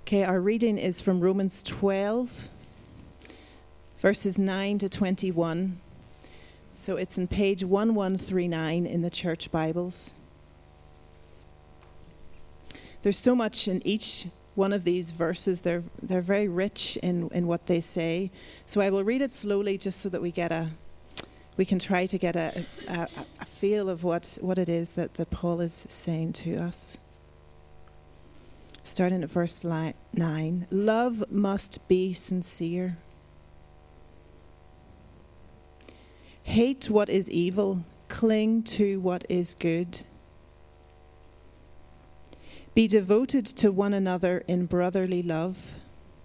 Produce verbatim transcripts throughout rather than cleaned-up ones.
Okay, our reading is from Romans twelve, verses nine to twenty-one. So it's in page eleven thirty-nine in the church Bibles. There's so much in each one of these verses. They're they're very rich in, in what they say. So I will read it slowly just so that we get a we can try to get a, a, a feel of what, what it is that, that Paul is saying to us. Starting at verse nine. Love must be sincere. Hate what is evil. Cling to what is good. Be devoted to one another in brotherly love.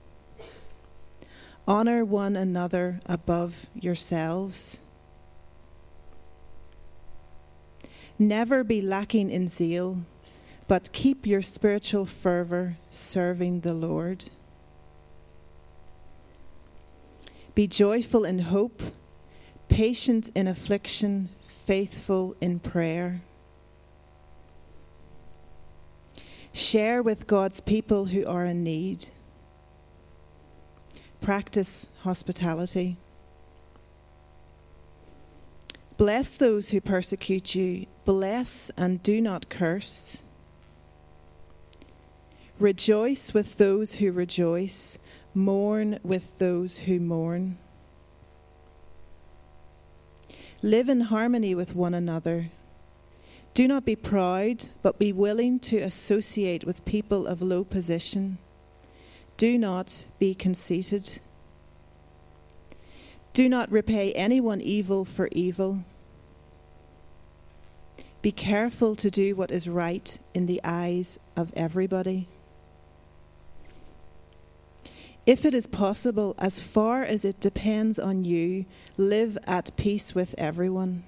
Honor one another above yourselves. Never be lacking in zeal, but keep your spiritual fervor serving the Lord. Be joyful in hope, patient in affliction, faithful in prayer. Share with God's people who are in need. Practice hospitality. Bless those who persecute you. Bless and do not curse. Rejoice with those who rejoice. Mourn with those who mourn. Live in harmony with one another. Do not be proud, but be willing to associate with people of low position. Do not be conceited. Do not repay anyone evil for evil. Be careful to do what is right in the eyes of everybody. If it is possible, as far as it depends on you, live at peace with everyone.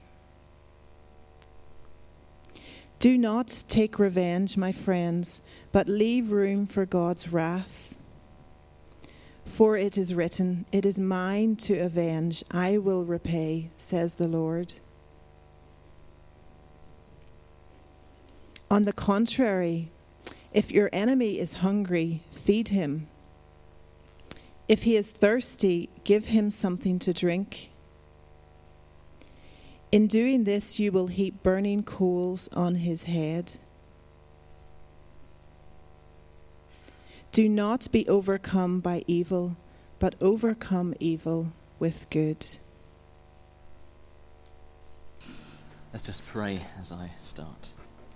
Do not take revenge, my friends, but leave room for God's wrath. For it is written, "It is mine to avenge, I will repay," says the Lord. On the contrary, if your enemy is hungry, feed him. If he is thirsty, give him something to drink. In doing this, you will heap burning coals on his head. Do not be overcome by evil, but overcome evil with good. Let's just pray as I start.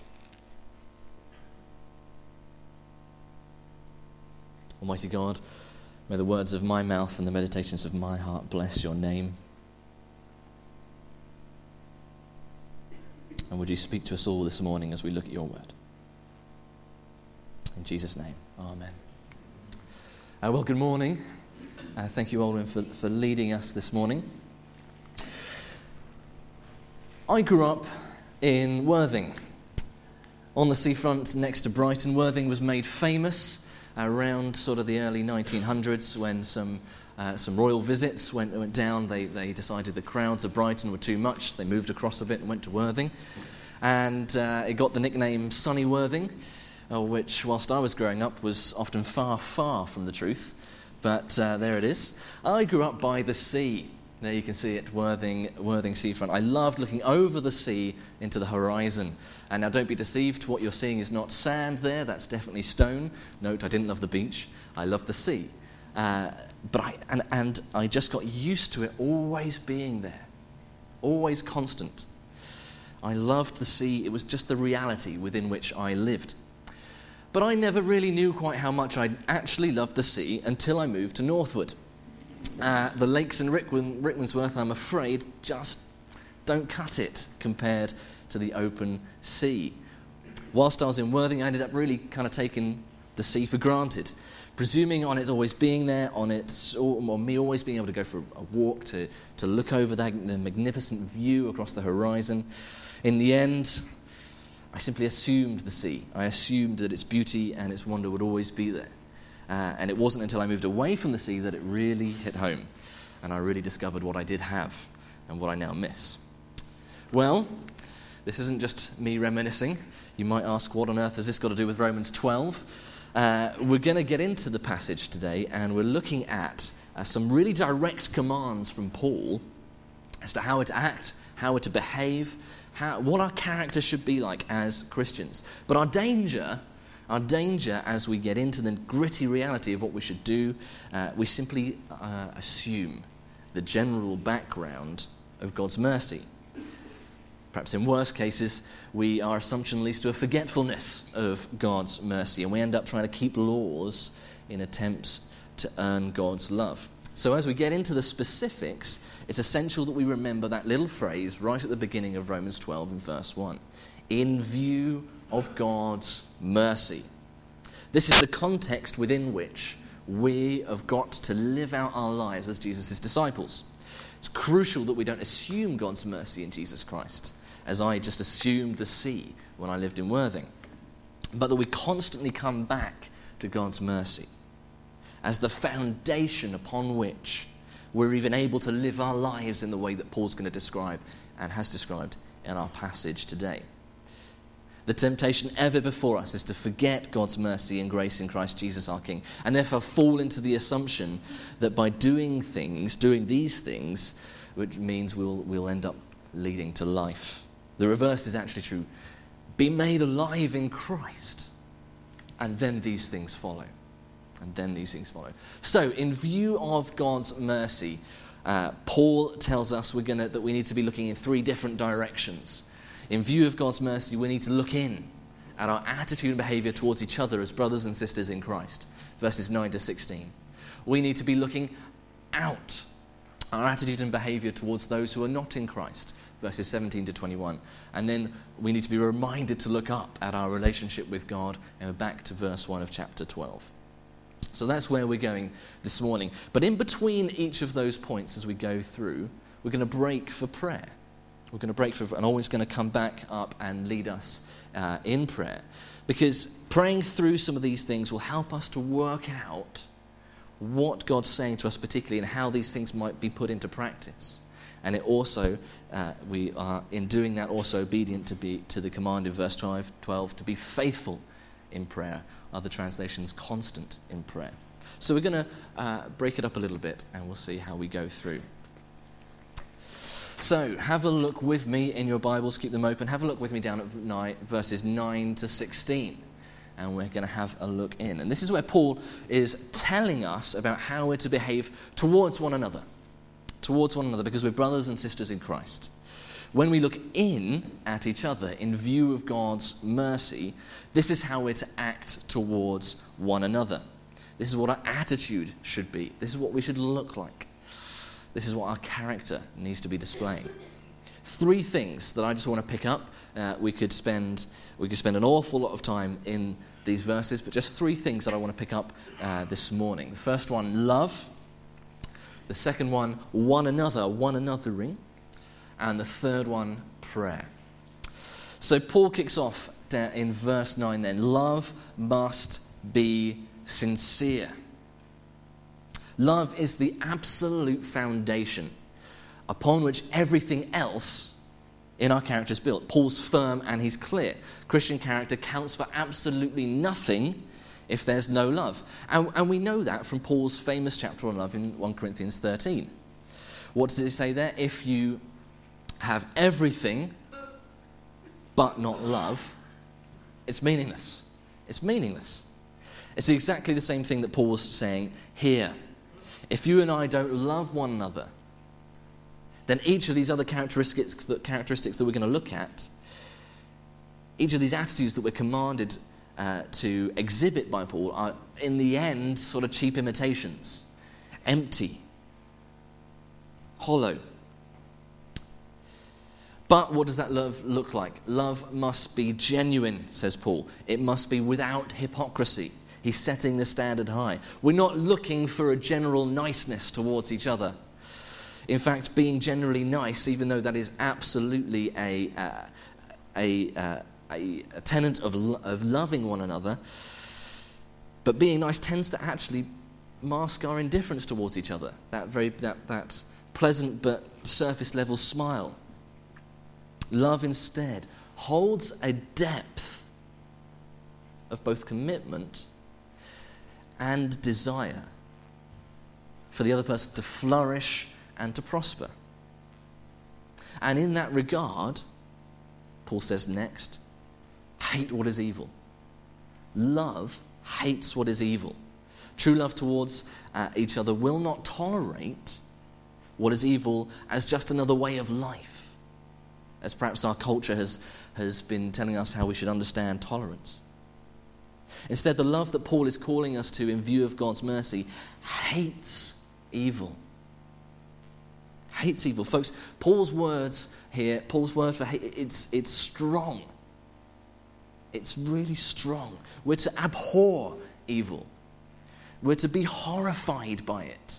Almighty God, may the words of my mouth and the meditations of my heart bless your name. And would you speak to us all this morning as we look at your word? In Jesus' name, amen. Uh, well, good morning. Uh, thank you, Aldwin, for, for leading us this morning. I grew up in Worthing, on the seafront next to Brighton. Worthing was made famous around sort of the early nineteen hundreds when some uh, some royal visits went went down. They they decided the crowds of Brighton were too much. They moved across a bit and went to Worthing, and uh, it got the nickname Sunny Worthing, uh, which, whilst I was growing up, was often far, far from the truth. But uh, there it is. I grew up by the sea. There you can see it, Worthing, Worthing seafront. I loved looking over the sea into the horizon. And now don't be deceived, what you're seeing is not sand there, that's definitely stone. Note, I didn't love the beach, I loved the sea. Uh, but I, and, and I just got used to it always being there, always constant. I loved the sea, it was just the reality within which I lived. But I never really knew quite how much I actually loved the sea until I moved to Northwood. Uh, the lakes in Rickman, Rickmansworth, I'm afraid, just don't cut it compared to the open sea. Whilst I was in Worthing, I ended up really kind of taking the sea for granted, presuming on it always being there, on its, or, or me always being able to go for a walk to, to look over that, the magnificent view across the horizon. In the end, I simply assumed the sea. I assumed that its beauty and its wonder would always be there. Uh, and it wasn't until I moved away from the sea that it really hit home, and I really discovered what I did have and what I now miss. Well, this isn't just me reminiscing. You might ask, what on earth has this got to do with Romans twelve? uh, we're going to get into the passage today, and we're looking at uh, some really direct commands from Paul as to how we're to act, how we're to behave, how, what our character should be like as Christians. But our danger, our danger as we get into the gritty reality of what we should do, uh, we simply uh, assume the general background of God's mercy. Perhaps in worse cases, we, our assumption leads to a forgetfulness of God's mercy, and we end up trying to keep laws in attempts to earn God's love. So as we get into the specifics, it's essential that we remember that little phrase right at the beginning of Romans twelve and verse one. In view of God's mercy. This is the context within which we have got to live out our lives as Jesus' disciples. It's crucial that we don't assume God's mercy in Jesus Christ, as I just assumed the sea when I lived in Worthing, but that we constantly come back to God's mercy as the foundation upon which we're even able to live our lives in the way that Paul's going to describe and has described in our passage today. The temptation ever before us is to forget God's mercy and grace in Christ Jesus our King, and therefore fall into the assumption that by doing things, doing these things, which means we'll, we'll end up leading to life. The reverse is actually true. Be made alive in Christ, and then these things follow. And then these things follow. So, in view of God's mercy, uh, Paul tells us we're gonna, that we need to be looking in three different directions. In view of God's mercy, we need to look in at our attitude and behavior towards each other as brothers and sisters in Christ, verses nine to sixteen. We need to be looking out, our attitude and behavior towards those who are not in Christ, verses seventeen to twenty-one. And then we need to be reminded to look up at our relationship with God, and we're back to verse one of chapter twelve. So that's where we're going this morning. But in between each of those points as we go through, we're going to break for prayer. We're going to break for, and always going to come back up and lead us uh, in prayer. Because praying through some of these things will help us to work out what God's saying to us particularly and how these things might be put into practice. And it also, uh, we are in doing that also obedient to be to the command in verse twelve to be faithful in prayer. Other translations, constant in prayer. So we're going to uh, break it up a little bit and we'll see how we go through. So have a look with me in your Bibles, keep them open. Have a look with me down at nine, verses nine to sixteen. And we're going to have a look in. And this is where Paul is telling us about how we're to behave towards one another. Towards one another, because we're brothers and sisters in Christ. When we look in at each other in view of God's mercy, this is how we're to act towards one another. This is what our attitude should be. This is what we should look like. This is what our character needs to be displaying. Three things that I just want to pick up. Uh, we could spend we could spend an awful lot of time in these verses, but just three things that I want to pick up uh, this morning. The first one, love. The second one, one another, one anothering. And the third one, prayer. So Paul kicks off in verse nine then. Love must be sincere. Love is the absolute foundation upon which everything else in our character is built. Paul's firm and he's clear. Christian character counts for absolutely nothing if there's no love. And, and we know that from Paul's famous chapter on love in First Corinthians thirteen. What does it say there? If you have everything but not love, it's meaningless. It's meaningless. It's exactly the same thing that Paul was saying here. If you and I don't love one another, then each of these other characteristics that, characteristics that we're going to look at, each of these attitudes that we're commanded uh, to exhibit by Paul are, in the end, sort of cheap imitations. Empty. Hollow. But what does that love look like? Love must be genuine, says Paul. It must be without hypocrisy. He's setting the standard high. We're not looking for a general niceness towards each other. In fact, being generally nice, even though that is absolutely a uh, a, uh, a a tenet of lo- of loving one another, but being nice tends to actually mask our indifference towards each other. That very that that pleasant but surface level smile. Love instead holds a depth of both commitment and desire for the other person to flourish and to prosper. And in that regard, Paul says next, hate what is evil. Love hates what is evil. True love towards uh, each other will not tolerate what is evil as just another way of life, as perhaps our culture has, has been telling us how we should understand tolerance. Instead, the love that Paul is calling us to in view of God's mercy hates evil. Hates evil. Folks, Paul's words here, Paul's word for hate, it's, it's strong. It's really strong. We're to abhor evil. We're to be horrified by it.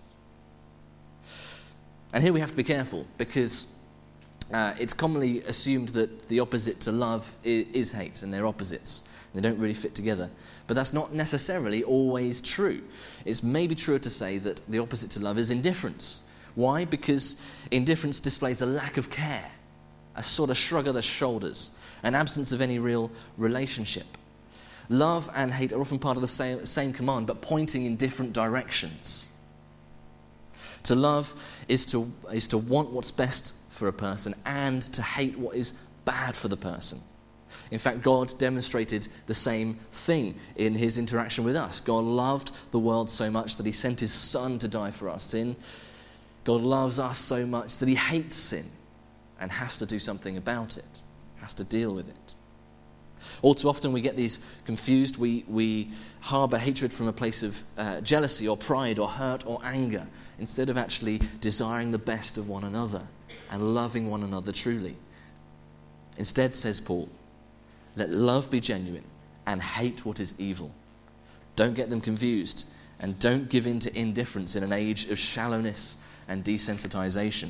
And here we have to be careful, because uh, it's commonly assumed that the opposite to love is, is hate, and they're opposites. They don't really fit together. But that's not necessarily always true. It's maybe truer to say that the opposite to love is indifference. Why? Because indifference displays a lack of care, a sort of shrug of the shoulders, an absence of any real relationship. Love and hate are often part of the same, same command, but pointing in different directions. To love is to, is to want what's best for a person and to hate what is bad for the person. In fact, God demonstrated the same thing in his interaction with us. God loved the world so much that he sent his Son to die for our sin. God loves us so much that he hates sin and has to do something about it, has to deal with it. All too often we get these confused. We, we harbour hatred from a place of uh, jealousy or pride or hurt or anger, instead of actually desiring the best of one another and loving one another truly. Instead, says Paul, let love be genuine and hate what is evil. Don't get them confused, and don't give in to indifference in an age of shallowness and desensitization.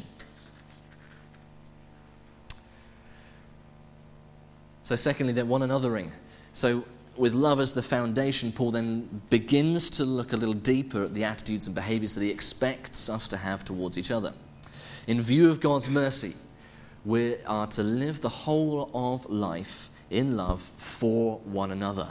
So secondly, then, one anothering. So with love as the foundation, Paul then begins to look a little deeper at the attitudes and behaviors that he expects us to have towards each other. In view of God's mercy, we are to live the whole of life in love for one another.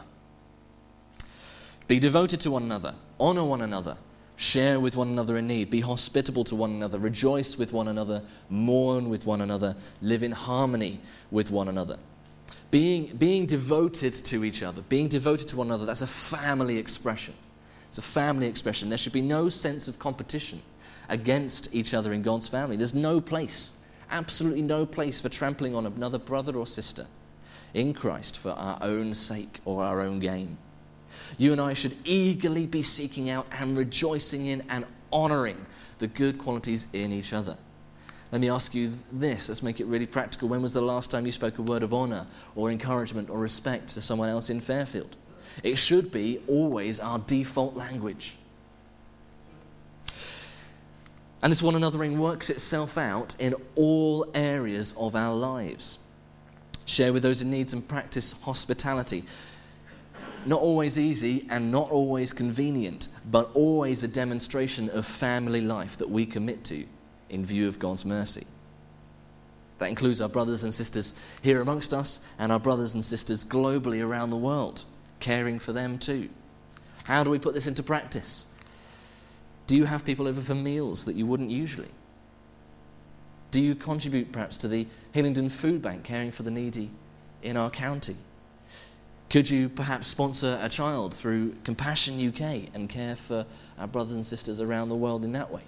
Be devoted to one another, honor one another, share with one another in need, be hospitable to one another, rejoice with one another, mourn with one another, live in harmony with one another. Being, being devoted to each other, being devoted to one another, that's a family expression. It's a family expression. There should be no sense of competition against each other in God's family. There's no place, absolutely no place for trampling on another brother or sister in Christ for our own sake or our own gain. You and I should eagerly be seeking out and rejoicing in and honouring the good qualities in each other. Let me ask you this. Let's make it really practical. When was the last time you spoke a word of honour or encouragement or respect to someone else in Fairfield? It should be always our default language. And this one anothering works itself out in all areas of our lives. Share with those in need and practice hospitality. Not always easy and not always convenient, but always a demonstration of family life that we commit to in view of God's mercy. That includes our brothers and sisters here amongst us and our brothers and sisters globally around the world, caring for them too. How do we put this into practice? Do you have people over for meals that you wouldn't usually? Do you contribute perhaps to the Hillingdon Food Bank, caring for the needy in our county? Could you perhaps sponsor a child through Compassion U K and care for our brothers and sisters around the world in that way?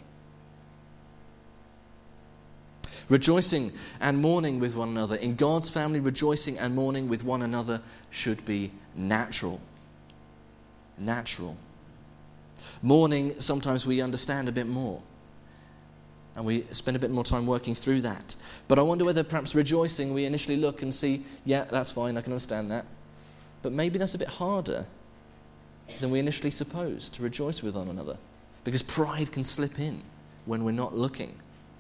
Rejoicing and mourning with one another. In God's family, rejoicing and mourning with one another should be natural. Natural. Mourning, sometimes we understand a bit more. And we spend a bit more time working through that. But I wonder whether perhaps rejoicing, we initially look and see, yeah, that's fine, I can understand that. But maybe that's a bit harder than we initially supposed, to rejoice with one another. Because pride can slip in when we're not looking.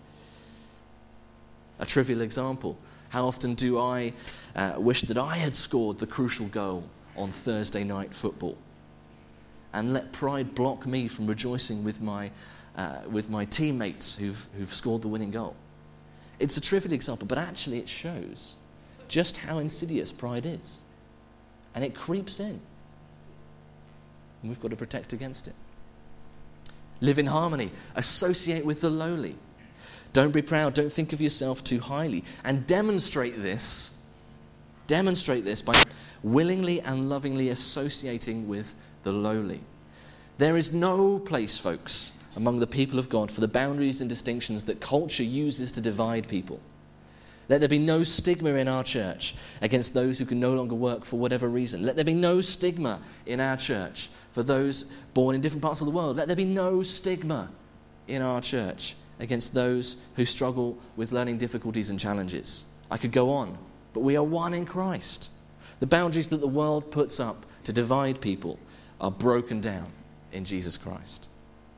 A trivial example. How often do I uh, wish that I had scored the crucial goal on Thursday night football? And let pride block me from rejoicing with my uh, with my teammates who've, who've scored the winning goal. It's a trivial example, but actually it shows just how insidious pride is. And it creeps in. and we've got to protect against it. Live in harmony. Associate with the lowly. Don't be proud. Don't think of yourself too highly. And demonstrate this, demonstrate this by willingly and lovingly associating with the lowly. There is no place, folks, among the people of God for the boundaries and distinctions that culture uses to divide people. Let there be no stigma in our church against those who can no longer work for whatever reason. Let there be no stigma in our church for those born in different parts of the world. Let there be no stigma in our church against those who struggle with learning difficulties and challenges. I could go on, but we are one in Christ. The boundaries that the world puts up to divide people are broken down in Jesus Christ.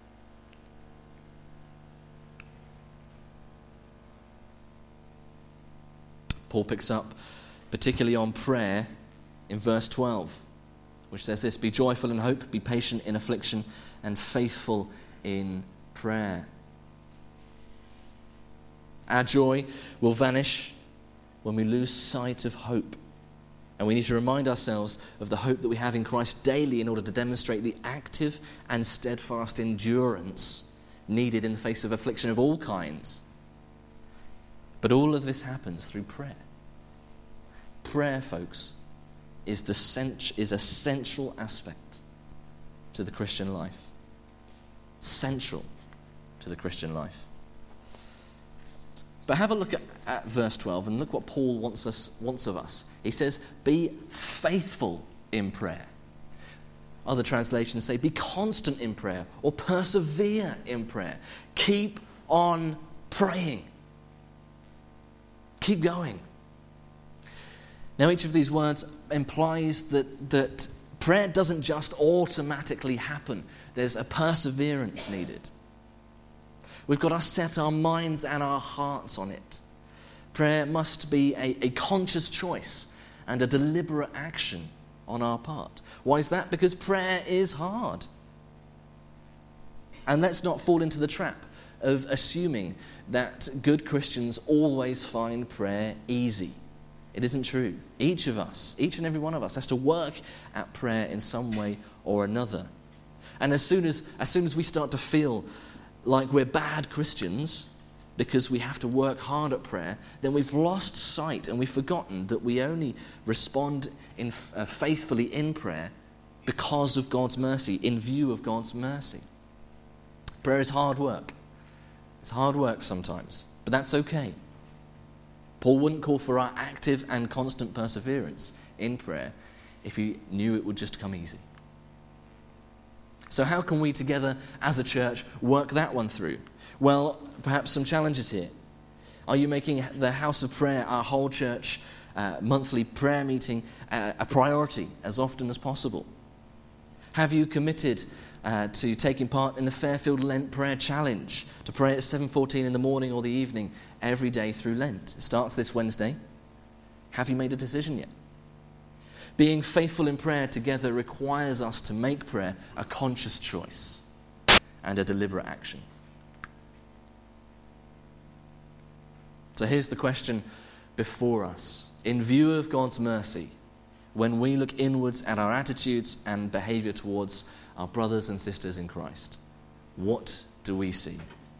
Paul picks up particularly on prayer in verse twelve, which says this: be joyful in hope, be patient in affliction, and faithful in prayer. Our joy will vanish when we lose sight of hope. And we need to remind ourselves of the hope that we have in Christ daily in order to demonstrate the active and steadfast endurance needed in the face of affliction of all kinds. But all of this happens through prayer. Prayer, folks, is the cent- is a central aspect to the Christian life. Central to the Christian life. But have a look at, at verse twelve and look what Paul wants us wants of us. He says, be faithful in prayer. Other translations say, be constant in prayer or persevere in prayer. Keep on praying. Keep going. Now, each of these words implies that, that prayer doesn't just automatically happen. There's a perseverance needed. We've got to set our minds and our hearts on it. Prayer must be a, a conscious choice and a deliberate action on our part. Why is that? Because prayer is hard. And let's not fall into the trap of assuming that good Christians always find prayer easy. It isn't true. Each of us, each and every one of us, has to work at prayer in some way or another. And as soon as, as soon as we start to feel like we're bad Christians because we have to work hard at prayer, then we've lost sight and we've forgotten that we only respond in, uh, faithfully in prayer because of God's mercy, in view of God's mercy. Prayer is hard work. It's hard work sometimes, but that's okay. Paul wouldn't call for our active and constant perseverance in prayer if he knew it would just come easy. So how can we together as a church work that one through? Well, perhaps some challenges here. Are you making the house of prayer, our whole church uh, monthly prayer meeting, uh, a priority as often as possible? Have you committed uh, to taking part in the Fairfield Lent Prayer Challenge, to pray at seven fourteen in the morning or the evening every day through Lent? It starts this Wednesday. Have you made a decision yet? Being faithful in prayer together requires us to make prayer a conscious choice and a deliberate action. So here's the question before us. In view of God's mercy, when we look inwards at our attitudes and behavior towards our brothers and sisters in Christ, what do we see?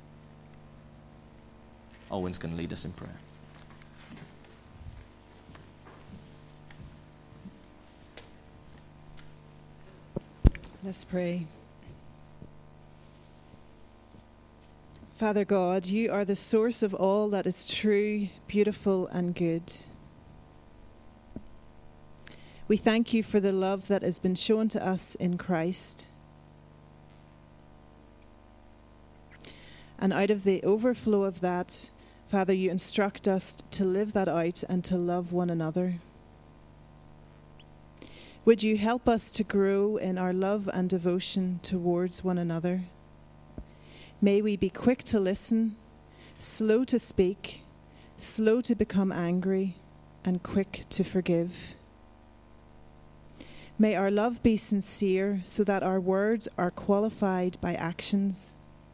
Owen's going to lead us in prayer. Let's pray. Father God, you are the source of all that is true, beautiful, and good. We thank you for the love that has been shown to us in Christ. And out of the overflow of that, Father, you instruct us to live that out and to love one another. Would you help us to grow in our love and devotion towards one another? May we be quick to listen, slow to speak, slow to become angry, and quick to forgive. May our love be sincere so that our words are qualified by actions.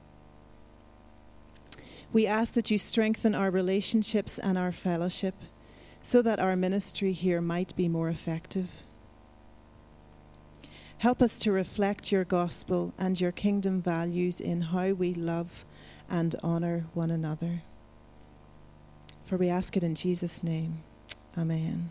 We ask that you strengthen our relationships and our fellowship so that our ministry here might be more effective. Help us to reflect your gospel and your kingdom values in how we love and honour one another. For we ask it in Jesus' name. Amen.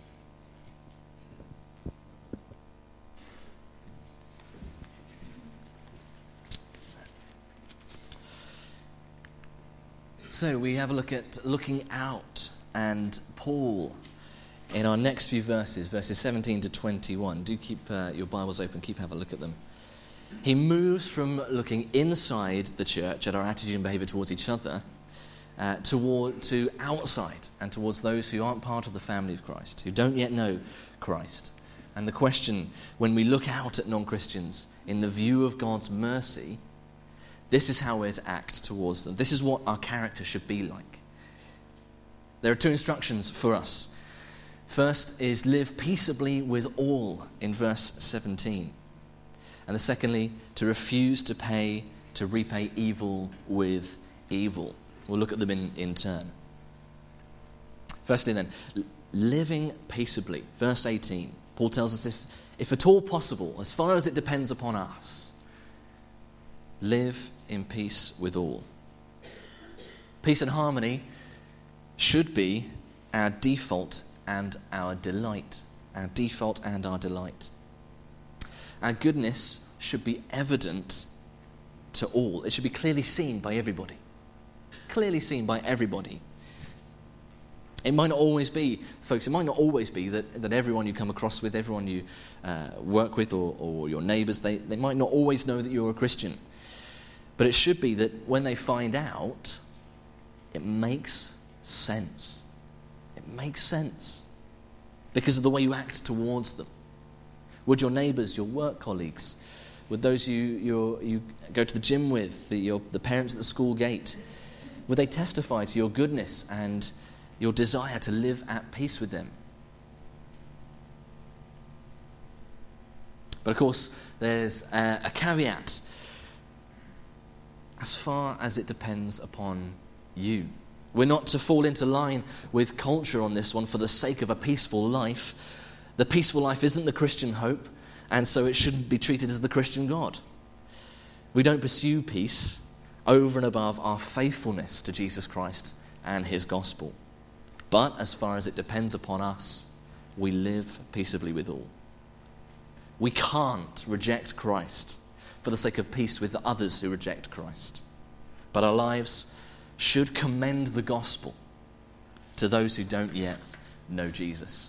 So we have a look at looking out, and Paul, in our next few verses, verses seventeen to twenty-one, do keep uh, your Bibles open, keep have a look at them. He moves from looking inside the church at our attitude and behaviour towards each other uh, toward to outside and towards those who aren't part of the family of Christ, who don't yet know Christ. And the question, when we look out at non-Christians in the view of God's mercy, this is how we're to act towards them. This is what our character should be like. There are two instructions for us. First is live peaceably with all in verse seventeen. And the secondly, to refuse to pay, to repay evil with evil. We'll look at them in, in turn. Firstly then, living peaceably. Verse eighteen, Paul tells us if, if at all possible, as far as it depends upon us, live in peace with all. Peace and harmony should be our default and our delight. Our default and our delight. Our goodness should be evident to all. It should be clearly seen by everybody. Clearly seen by everybody. It might not always be, folks, it might not always be that, that everyone you come across with, everyone you uh, work with or, or your neighbours, they, they might not always know that you're a Christian. But it should be that when they find out, it makes sense. It makes sense because of the way you act towards them. Would your neighbours, your work colleagues, would those you you're, you go to the gym with, the, your, the parents at the school gate, would they testify to your goodness and your desire to live at peace with them? But of course, there's a, a caveat. As far as it depends upon you. We're not to fall into line with culture on this one for the sake of a peaceful life. The peaceful life isn't the Christian hope, and so it shouldn't be treated as the Christian God. We don't pursue peace over and above our faithfulness to Jesus Christ and his gospel. But as far as it depends upon us, we live peaceably with all. We can't reject Christ for the sake of peace with the others who reject Christ. But our lives should commend the gospel to those who don't yet know Jesus.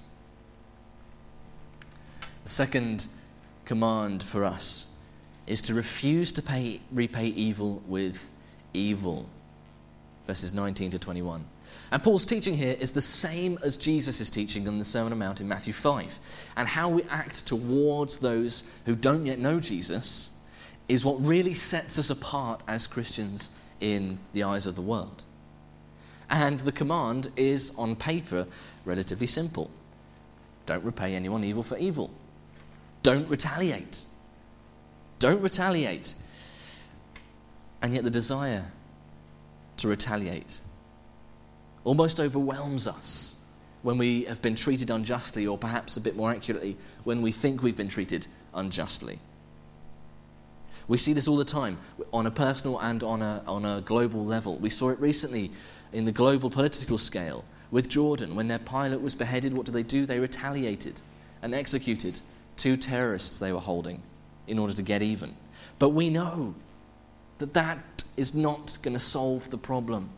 The second command for us is to refuse to pay, repay evil with evil. Verses nineteen to twenty-one. And Paul's teaching here is the same as Jesus' teaching on the Sermon on the Mount in Matthew five. And how we act towards those who don't yet know Jesus is what really sets us apart as Christians in the eyes of the world. And the command is, on paper, relatively simple. Don't repay anyone evil for evil. Don't retaliate. Don't retaliate. And yet the desire to retaliate almost overwhelms us when we have been treated unjustly, or perhaps a bit more accurately, when we think we've been treated unjustly. We see this all the time on a personal and on a, on a global level. We saw it recently in the global political scale with Jordan. When their pilot was beheaded, what did they do? They retaliated and executed two terrorists they were holding in order to get even. But we know that that is not going to solve the problem.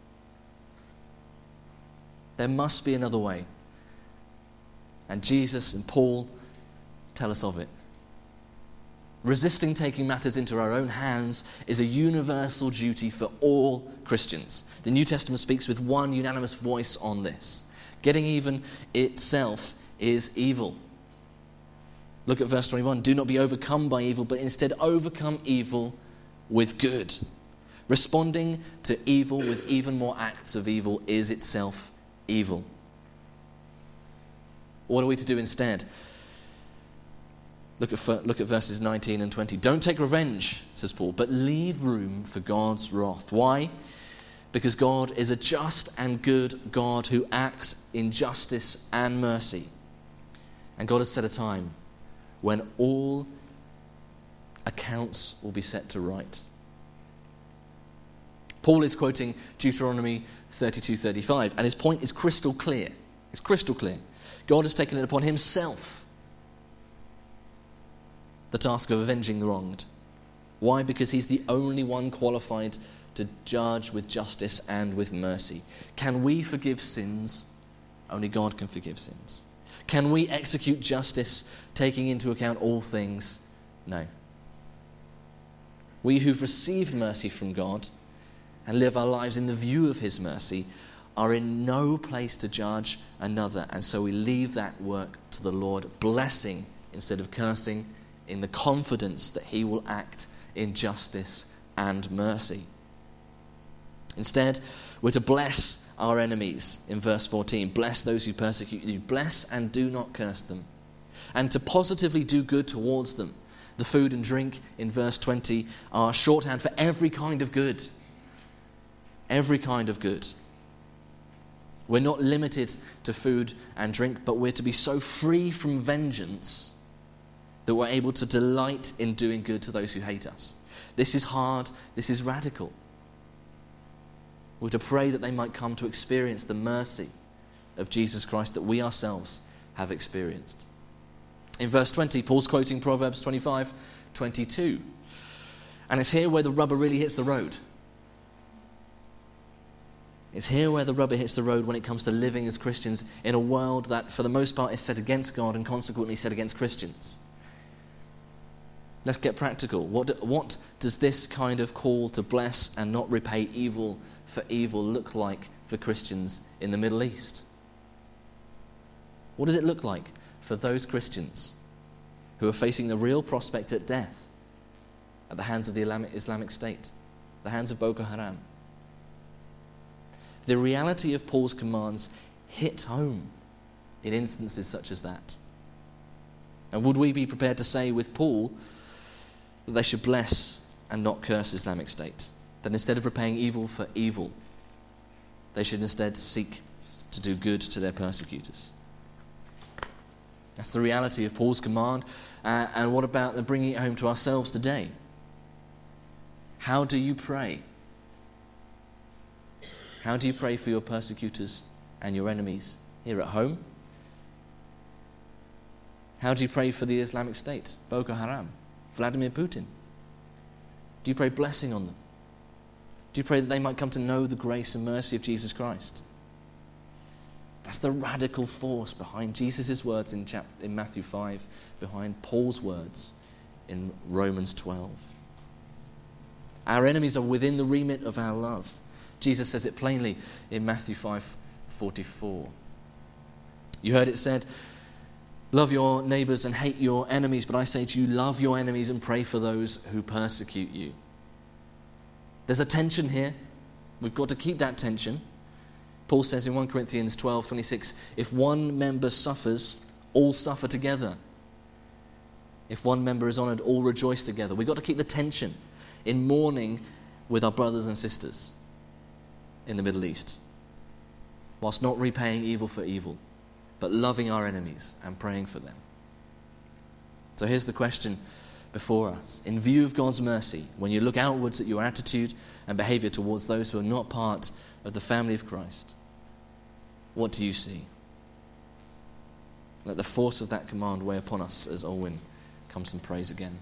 There must be another way. And Jesus and Paul tell us of it. Resisting taking matters into our own hands is a universal duty for all Christians. The New Testament speaks with one unanimous voice on this. Getting even itself is evil. Look at verse twenty-one. Do not be overcome by evil, but instead overcome evil with good. Responding to evil with even more acts of evil is itself evil. What are we to do instead? Look at, look at verses nineteen and twenty. Don't take revenge, says Paul, but leave room for God's wrath. Why? Because God is a just and good God who acts in justice and mercy. And God has set a time when all accounts will be set to right. Paul is quoting Deuteronomy thirty-two thirty-five, and his point is crystal clear. It's crystal clear. God has taken it upon himself, the task of avenging the wronged. Why? Because he's the only one qualified to judge with justice and with mercy. Can we forgive sins? Only God can forgive sins. Can we execute justice, taking into account all things? No. We who've received mercy from God and live our lives in the view of his mercy are in no place to judge another, and so we leave that work to the Lord, blessing instead of cursing, in the confidence that he will act in justice and mercy. Instead, we're to bless our enemies in verse fourteen. Bless those who persecute you. Bless and do not curse them. And to positively do good towards them. The food and drink in verse twenty are shorthand for every kind of good. Every kind of good. We're not limited to food and drink, but we're to be so free from vengeance that we're able to delight in doing good to those who hate us. This is hard. This is radical. We're to pray that they might come to experience the mercy of Jesus Christ that we ourselves have experienced. In verse twenty, Paul's quoting Proverbs twenty-five twenty-two. And it's here where the rubber really hits the road. It's here where the rubber hits the road when it comes to living as Christians in a world that, for the most part, is set against God and consequently set against Christians. Let's get practical. What, what does this kind of call to bless and not repay evil for evil look like for Christians in the Middle East? What does it look like for those Christians who are facing the real prospect at death at the hands of the Islamic State, the hands of Boko Haram? The reality of Paul's commands hit home in instances such as that. And would we be prepared to say with Paul that they should bless and not curse Islamic State? That instead of repaying evil for evil, they should instead seek to do good to their persecutors? That's the reality of Paul's command. Uh, and what about bringing it home to ourselves today? How do you pray? How do you pray for your persecutors and your enemies here at home? How do you pray for the Islamic State, Boko Haram, Vladimir Putin? Do you pray blessing on them? Do you pray that they might come to know the grace and mercy of Jesus Christ? That's the radical force behind Jesus' words in, chap- in Matthew five, behind Paul's words in Romans twelve. Our enemies are within the remit of our love. Jesus says it plainly in Matthew five forty-four. You heard it said, love your neighbours and hate your enemies, but I say to you, love your enemies and pray for those who persecute you. There's a tension here. We've got to keep that tension. Paul says in First Corinthians twelve twenty-six, if one member suffers, all suffer together. If one member is honoured, all rejoice together. We've got to keep the tension in mourning with our brothers and sisters in the Middle East, whilst not repaying evil for evil, but loving our enemies and praying for them. So here's the question before us. In view of God's mercy, when you look outwards at your attitude and behaviour towards those who are not part of the family of Christ, what do you see? Let the force of that command weigh upon us as Olwyn comes and prays again.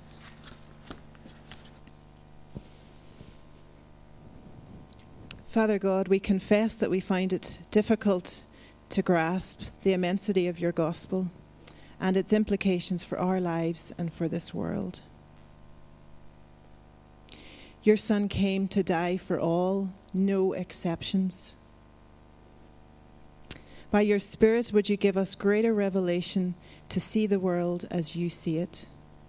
Father God, we confess that we find it difficult to grasp the immensity of your gospel and its implications for our lives and for this world. Your Son came to die for all, no exceptions. By your Spirit, would you give us greater revelation to see the world as you see it?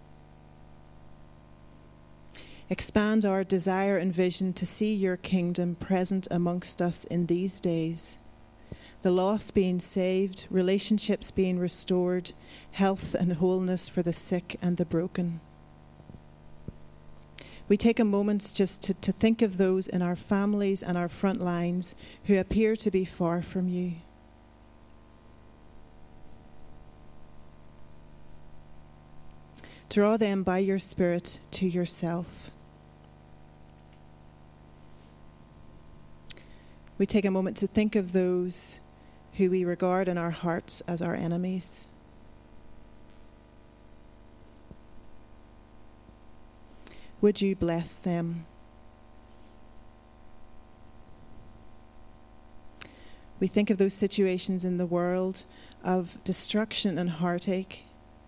Expand our desire and vision to see your kingdom present amongst us in these days. The lost being saved, relationships being restored, health and wholeness for the sick and the broken. We take a moment just to, to think of those in our families and our front lines who appear to be far from you. Draw them by your Spirit to yourself. We take a moment to think of those who we regard in our hearts as our enemies. Would you bless them? We think of those situations in the world of destruction and heartache.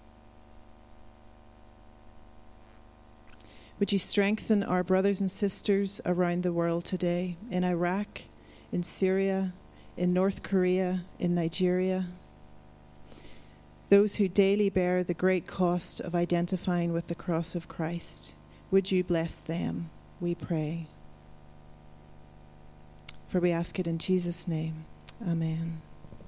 Would you strengthen our brothers and sisters around the world today, in Iraq, in Syria, in North Korea, in Nigeria? Those who daily bear the great cost of identifying with the cross of Christ. Would you bless them, we pray. For we ask it in Jesus' name. Amen.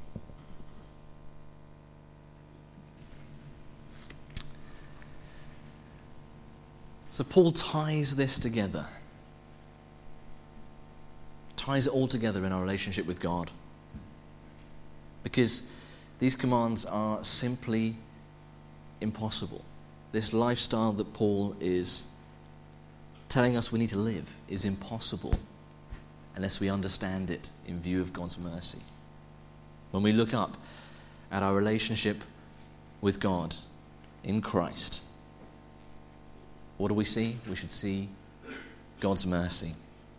So Paul ties this together. Ties it all together in our relationship with God. Because these commands are simply impossible. This lifestyle that Paul is telling us we need to live is impossible unless we understand it in view of God's mercy. When we look up at our relationship with God in Christ, what do we see? We should see God's mercy.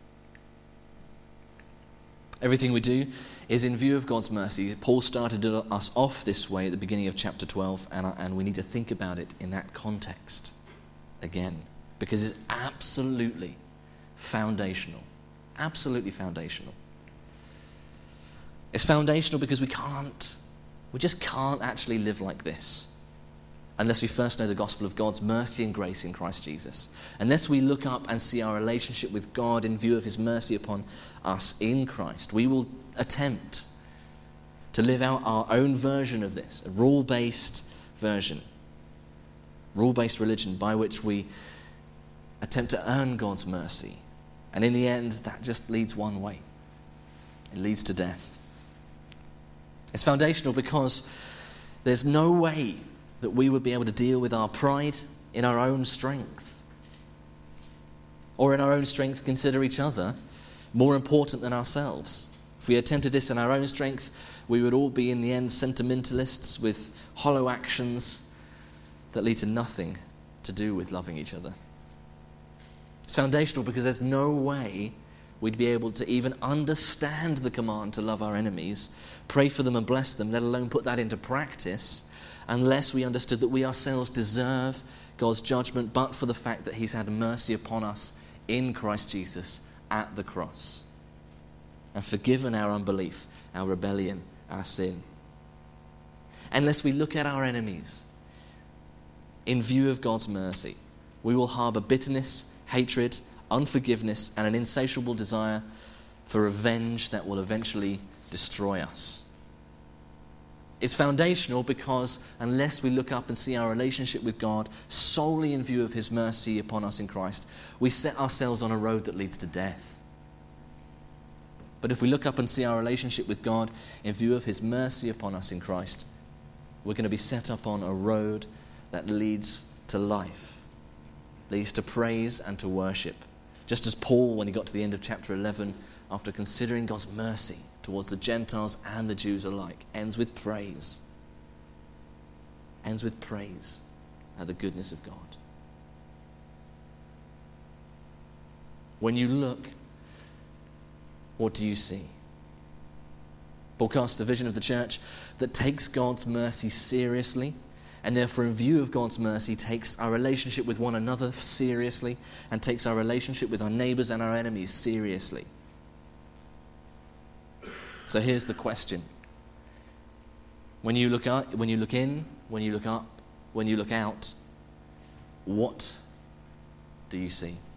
Everything we do is in view of God's mercy. Paul started us off this way at the beginning of chapter twelve, and, and we need to think about it in that context again, because it's absolutely foundational. Absolutely foundational. It's foundational because we can't, we just can't actually live like this unless we first know the gospel of God's mercy and grace in Christ Jesus. Unless we look up and see our relationship with God in view of his mercy upon us in Christ, we will attempt to live out our own version of this, a rule-based version, rule-based religion by which we attempt to earn God's mercy. And in the end, that just leads one way. It leads to death. It's foundational because there's no way that we would be able to deal with our pride in our own strength, or in our own strength consider each other more important than ourselves. If we attempted this in our own strength, we would all be in the end sentimentalists with hollow actions that lead to nothing to do with loving each other. It's foundational because there's no way we'd be able to even understand the command to love our enemies, pray for them and bless them, let alone put that into practice, unless we understood that we ourselves deserve God's judgment, but for the fact that he's had mercy upon us in Christ Jesus at the cross, and forgiven our unbelief, our rebellion, our sin. Unless we look at our enemies in view of God's mercy, we will harbour bitterness, hatred, unforgiveness, and an insatiable desire for revenge that will eventually destroy us. It's foundational because unless we look up and see our relationship with God solely in view of his mercy upon us in Christ, we set ourselves on a road that leads to death. But if we look up and see our relationship with God in view of his mercy upon us in Christ, we're going to be set up on a road that leads to life, leads to praise and to worship. Just as Paul, when he got to the end of chapter eleven, after considering God's mercy towards the Gentiles and the Jews alike, ends with praise. Ends with praise at the goodness of God. When you look, what do you see? Paul casts a vision of the church that takes God's mercy seriously, and therefore in view of God's mercy takes our relationship with one another seriously, and takes our relationship with our neighbours and our enemies seriously. So here's the question. When you look out, when you look in, when you look up, when you look out, what do you see?